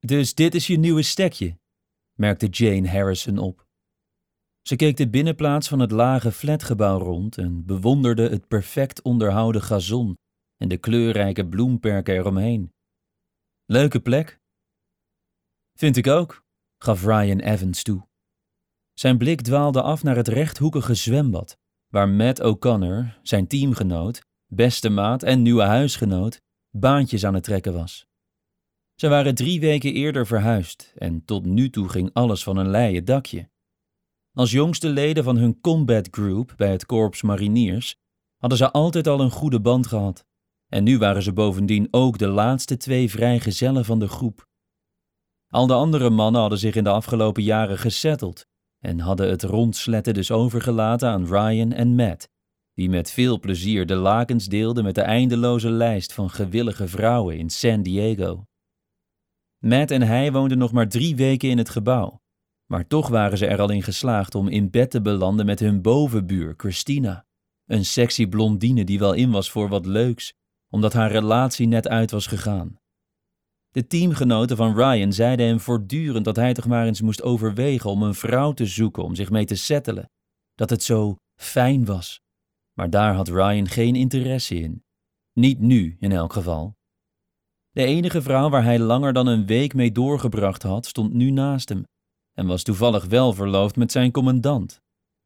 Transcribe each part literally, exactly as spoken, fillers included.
Dus dit is je nieuwe stekje, merkte Jane Harrison op. Ze keek de binnenplaats van het lage flatgebouw rond en bewonderde het perfect onderhouden gazon en de kleurrijke bloemperken eromheen. Leuke plek? Vind ik ook, gaf Ryan Evans toe. Zijn blik dwaalde af naar het rechthoekige zwembad, waar Matt O'Connor, zijn teamgenoot, beste maat en nieuwe huisgenoot, baantjes aan het trekken was. Ze waren drie weken eerder verhuisd en tot nu toe ging alles van een leien dakje. Als jongste leden van hun combat group bij het Korps Mariniers hadden ze altijd al een goede band gehad. En nu waren ze bovendien ook de laatste twee vrijgezellen van de groep. Al de andere mannen hadden zich in de afgelopen jaren gesetteld en hadden het rondsletten dus overgelaten aan Ryan en Matt, die met veel plezier de lakens deelden met de eindeloze lijst van gewillige vrouwen in San Diego. Matt en hij woonden nog maar drie weken in het gebouw, maar toch waren ze er al in geslaagd om in bed te belanden met hun bovenbuur Christina, een sexy blondine die wel in was voor wat leuks, omdat haar relatie net uit was gegaan. De teamgenoten van Ryan zeiden hem voortdurend dat hij toch maar eens moest overwegen om een vrouw te zoeken om zich mee te settelen, dat het zo fijn was. Maar daar had Ryan geen interesse in. Niet nu, in elk geval. De enige vrouw waar hij langer dan een week mee doorgebracht had, stond nu naast hem en was toevallig wel verloofd met zijn commandant.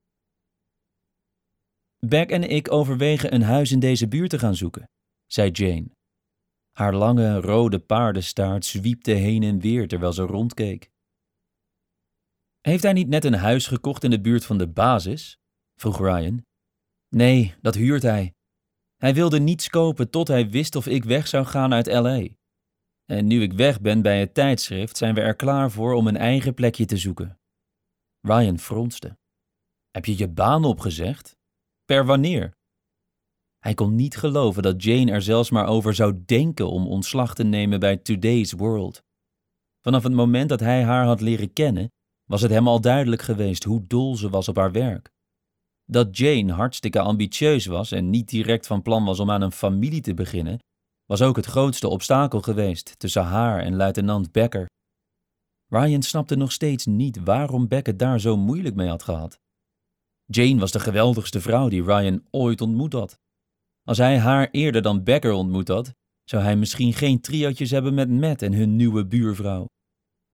Beck en ik overwegen een huis in deze buurt te gaan zoeken, zei Jane. Haar lange, rode paardenstaart zwiepte heen en weer terwijl ze rondkeek. Heeft hij niet net een huis gekocht in de buurt van de basis? Vroeg Ryan. Nee, dat huurt hij. Hij wilde niets kopen tot hij wist of ik weg zou gaan uit L A. En nu ik weg ben bij het tijdschrift, zijn we er klaar voor om een eigen plekje te zoeken. Ryan fronste. Heb je je baan opgezegd? Per wanneer? Hij kon niet geloven dat Jane er zelfs maar over zou denken om ontslag te nemen bij Today's World. Vanaf het moment dat hij haar had leren kennen, was het hem al duidelijk geweest hoe dol ze was op haar werk. Dat Jane hartstikke ambitieus was en niet direct van plan was om aan een familie te beginnen, was ook het grootste obstakel geweest tussen haar en luitenant Becker. Ryan snapte nog steeds niet waarom Beck het daar zo moeilijk mee had gehad. Jane was de geweldigste vrouw die Ryan ooit ontmoet had. Als hij haar eerder dan Becker ontmoet had, zou hij misschien geen triootjes hebben met Matt en hun nieuwe buurvrouw.